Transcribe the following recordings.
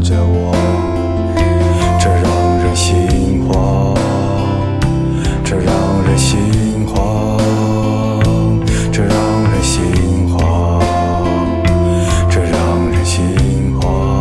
着我，这让人心慌，这让人心慌，这让人心慌，这让人心慌。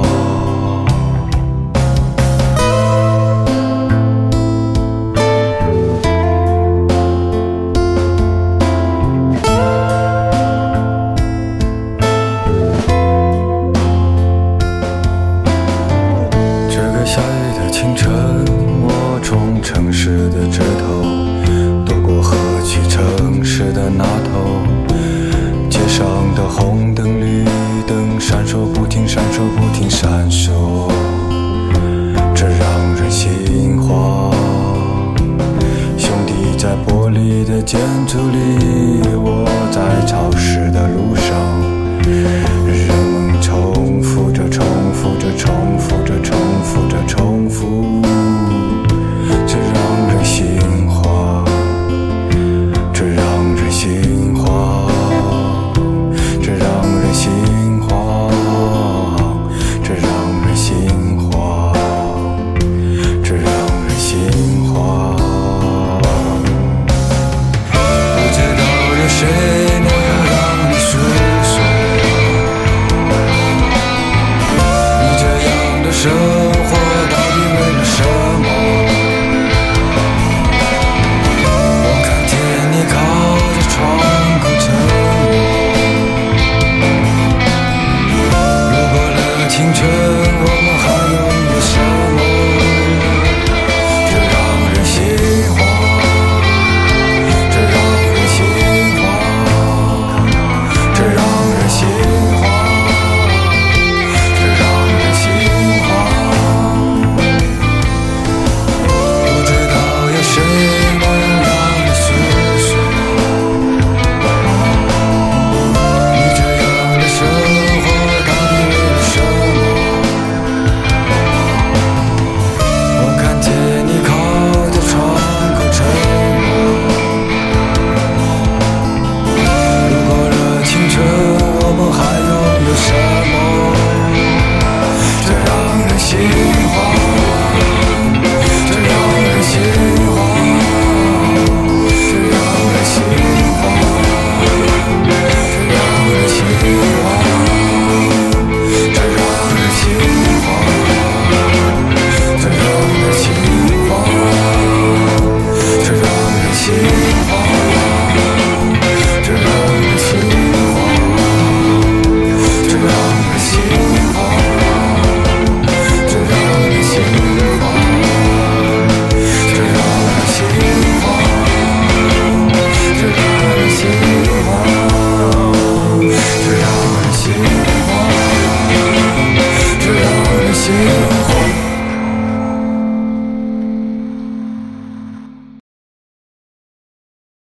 下雨的清晨，我从城市的这头渡过河，去城市的那头。街上的红灯绿灯闪烁不停，闪烁不停，闪烁，这让人心慌。兄弟在玻璃的建筑里，我在潮湿的路上。人们重复着，重复着，重复着，重复着，重复，这让人心慌，这让人心慌，这让人心慌，这让人心慌，这让人心慌。不知道有谁能让你诉说生活到底为了什么？我看见你靠着窗口沉默。路过了青春，我们还拥有什么？这让人心慌，这让人心慌，这让人心慌，这让人心慌。谁能让你诉说你这样的生活到底为了什么？我看见你靠着窗口沉默。路过了青春，我们还拥有什么？这让人心慌，这让人心慌。心慌。